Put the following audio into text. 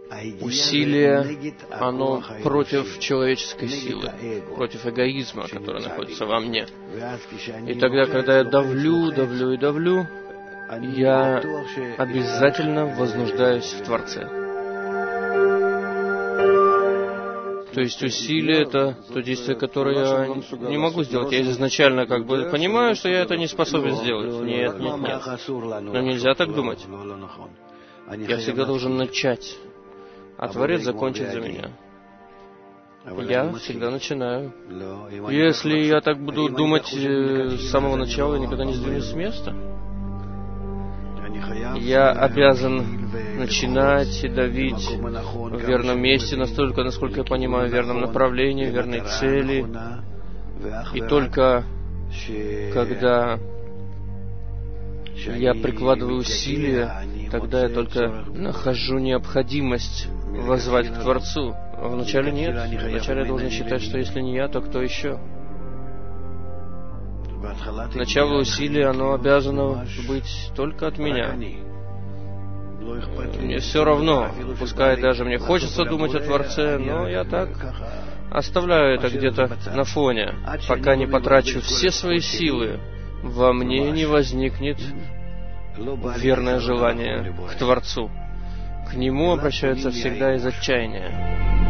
усилие, оно против человеческой силы, против эгоизма, который находится во мне. И тогда, когда я давлю, я обязательно вознуждаюсь в Творце. То есть усилие — это то действие, которое я не могу сделать. Я изначально как бы понимаю, что я это не способен сделать. Нет. Но нельзя так думать. Я всегда должен начать, а Творец закончит за меня. Я всегда начинаю. Если я так буду думать с самого начала, я никогда не сдвинусь с места. Я обязан начинать и давить в верном месте, настолько, насколько я понимаю, в верном направлении, в верной цели. И только когда я прикладываю усилия, тогда я только нахожу необходимость воззвать к Творцу. А вначале нет. Вначале я должен считать, что если не я, то кто еще? Начало усилия, оно обязано быть только от меня. Мне все равно, пускай даже мне хочется думать о Творце, но я так оставляю это где-то на фоне, пока не потрачу все свои силы, во мне не возникнет верное желание к Творцу. К Нему обращаются всегда из отчаяния.